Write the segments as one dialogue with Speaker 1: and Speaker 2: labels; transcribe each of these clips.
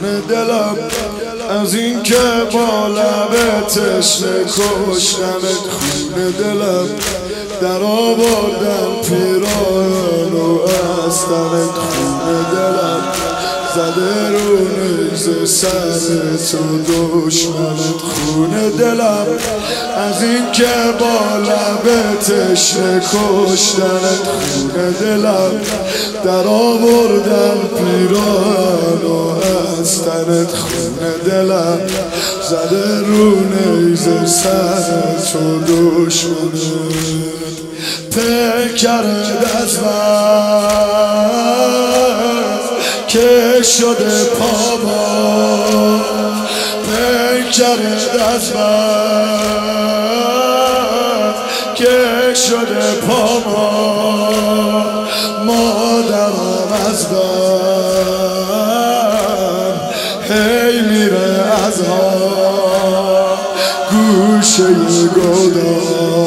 Speaker 1: خون دلم از این که با لب تشنه کشتمت. خون دلم در آوردم پیران و از تنت. خون دلم زده رو نیزه سر تو دشمنت. خون دلم از این که با لب تشنه کشتنت. خون دلم در آوردن پیران و از تنت. خون دلم زده رو نیزه سر تو دشمنت. پیکرت از که شده پاما، پیکرت از که شده پاما. مادرم از هی میره از گوشه گودان،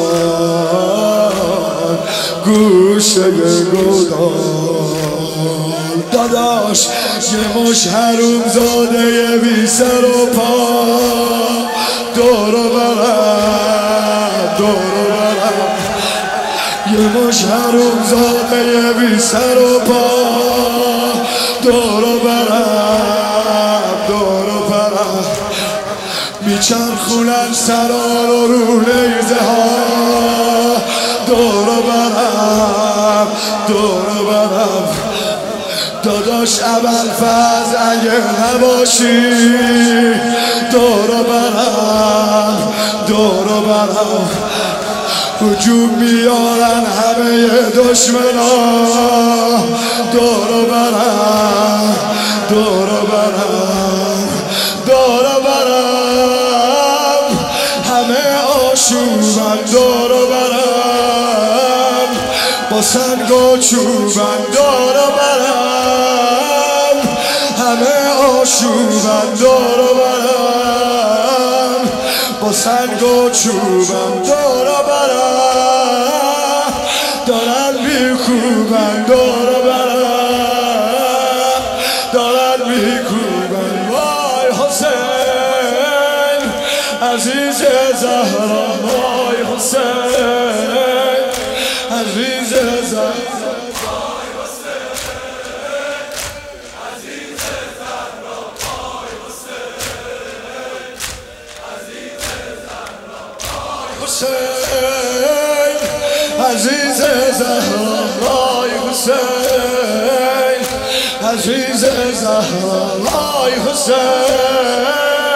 Speaker 1: گوشه گودان. داداش یه مش حروم زاده بی سر و پا، دور و برم دور و برم. یه مش حروم زاده بی سر و پا، دور و برم دور و برم. میچرخونن سرا رو نیزه ها، دور و برم دور و برم. داداش ابوالفضل اگه نباشی، دور و برم دور و برم. هجوم میارن همه دشمنا، دور و برم دور و برم دور و برم. همه آشوبن دور و برم، با سنگ و چوبن دور و برم. همه آشوبن دور و برم، با سنگ و چوبن دور و برم. دارن میکوبن دور و برم، دارن میکوبن. وای حسین عزیز زهرا، وای حسین عزیز زهرا. حسین عزیز زهرا، وای حسین عزیز زهرا، وای حسین.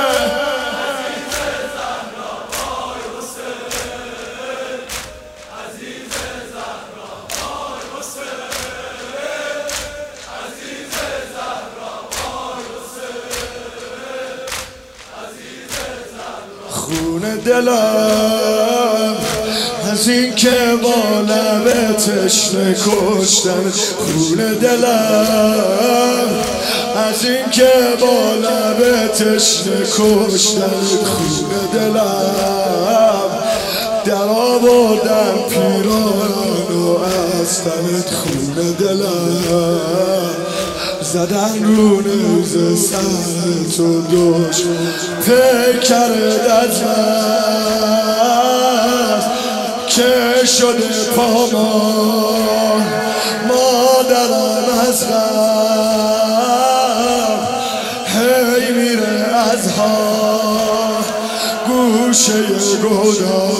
Speaker 1: خون دلم از این که با لب تشنه کشتن. خون دلم از این که با لب تشنه کشتن. خون دلم در آوردن پیران و از تنت. خون دلم زدن رو نیزه سر تو دشمن. پیکرت از که شده پامان. مادرم از هی میره از گوشه گودان،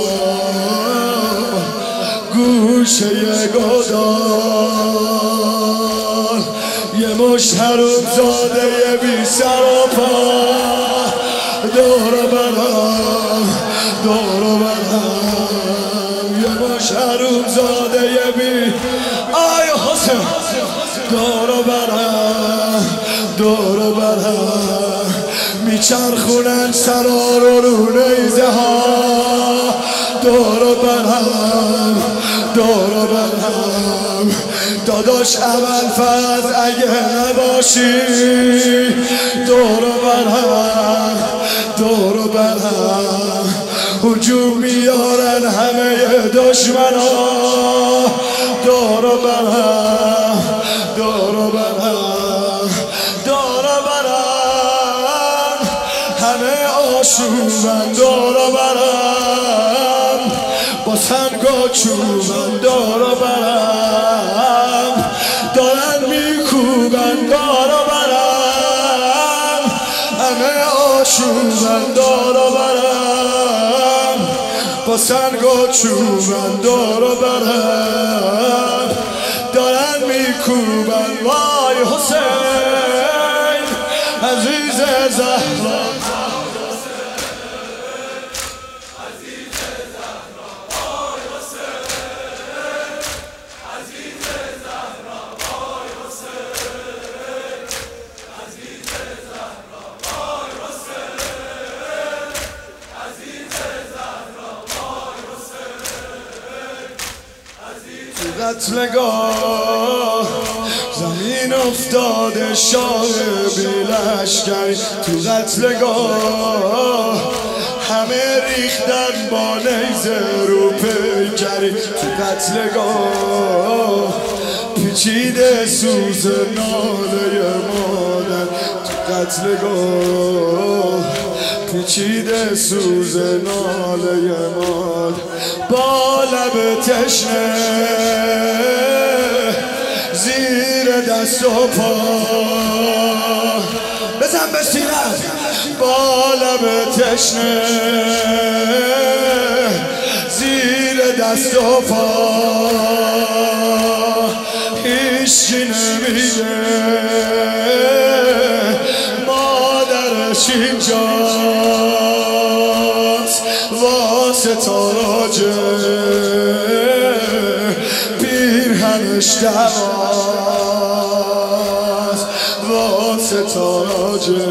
Speaker 1: گوشه گودان. یه مشت حروم زاده بی سر و پا، دور و برم دور و برم. یه مشت حروم زاده بی آی حسین، دور و برم دور و برم. میچرخونن سرا رو نیزه ها، دور و برم دور و برم. داداش ابوالفضل اگه نباشی، دور و برم دور و برم. هجوم میارن همه دشمنا، دور و برم دور و برم دور و برم. آشوبن دورو برم، با سنگ و چوبن دورو برم، دارن میکوبن دورو برم، همه آشوبن دورو برم، با سنگ و چوبن دورو برم، دارن میکوبن. وای حسین عزیز زهرا، قتلگاه زمین افتاده شاه بیلشگر، تو قتلگاه همه ریختن با نیزه رو پیکری، تو قتلگاه پیچیده سوز ناله مادر، تو قتلگاه پیچیده سوز ناله مادر، با لب تشنه زیر دست و پا، بزن به سینه، با لب تشنه زیر دست و پا، هیچی نمیگه مادرش اینجاست، واسه تاراجه پیرهنش دواست، واسه تاراجه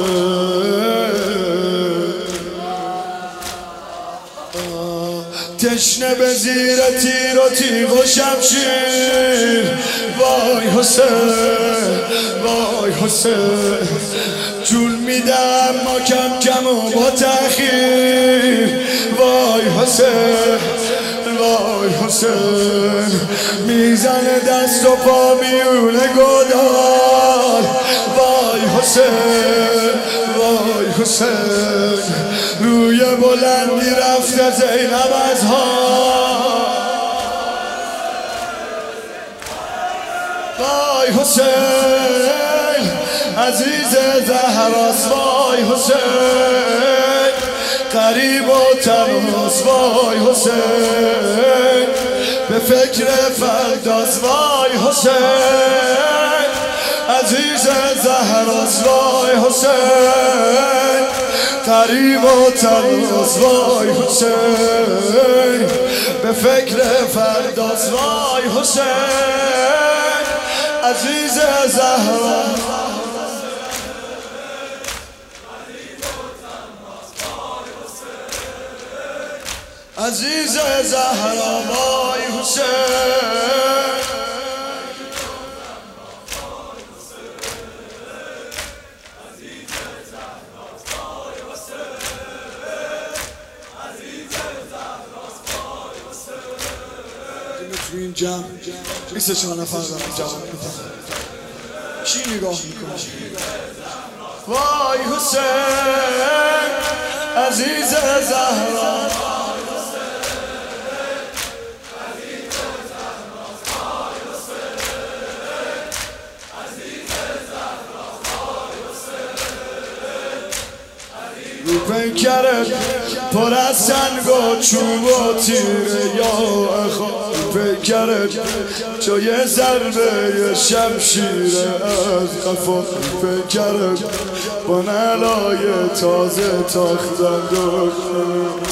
Speaker 1: تشنه به زیر تیر و تیغ و شمشیر. وای حسین وای حسین جون میدم ما کم کم و با تأخیر. وای حسین وای حسین میزنه دست و پا میونه گدال. وای حسین وای حسین روی بلندی رفته زینب از ها. وای حسین عزیز زهراست. وای حسین قریب و تنهاست. وای حسین به فکر فرداست. وای حسین عزیز زهراست. وای حسین قریب و تنهاست. وای حسین به فکر فرداست. وای حسین عزیز زهراست. عزیز زهرا. وای حسین تو این جمع 24 نفر دارم جواب میدم. کی نگاه میکنه؟ وای حسین عزیز زهرا. رو پیکرت پر از سنگ و چوب و تیره یا خواهی، پیکرت جای ضربه شمشیره از قفا، پیکرت با نلای تازه تاختن دکمه.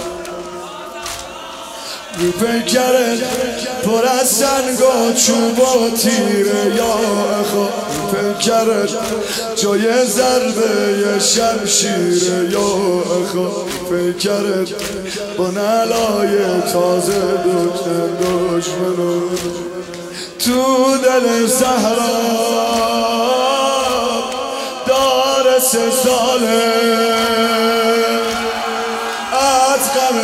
Speaker 1: رو پیکرت پر از سنگ و چوب و تیره یا خواهی، پیکرت جای ضربه شمشیره یا خواهی، پیکرت با نلای تازه دشمنو. تو دل صحرا دار 3 ساله از غم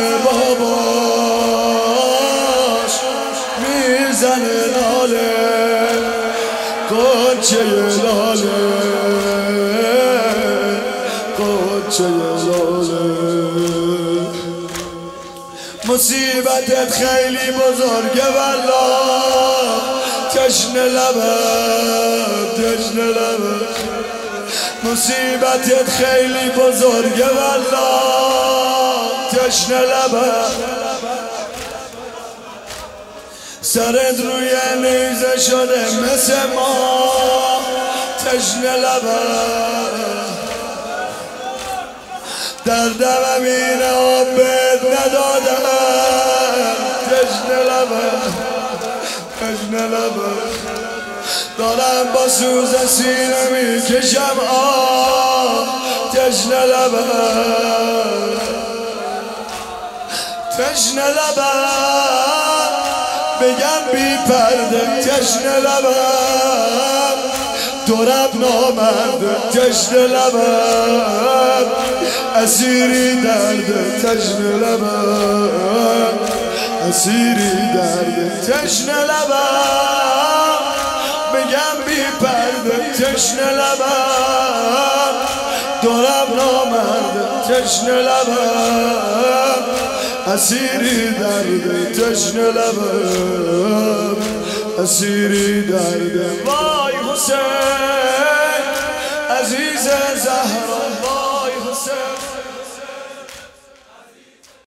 Speaker 1: باباش میزنه لاله، گنچه لاله بچه لاله. مصیبتت خیلی بزرگه والله، تشنه لبت تشنه لبت. مصیبتت خیلی بزرگه والله، تشنه لبت. سرت روی نیزه شده مثل ما، تشنه لبت. دردم میره آبت ندادم، تشنه لبت تشنه لبت. دارم با سوز سینه میکشم آه، تشنه لبت تشنه لبت. بگم بی پرده تشنه لبت، دورم نامرده تشنه لبت. اسیری درده تشنه لبت، اسیری درده تشنه لبت. بگم بی پرده تشنه لبت، دورم نامرده تشنه لبت. اسیری درده تشنه لبت، اسیری درده. وای حسین عزیز زهرا، وای حسین.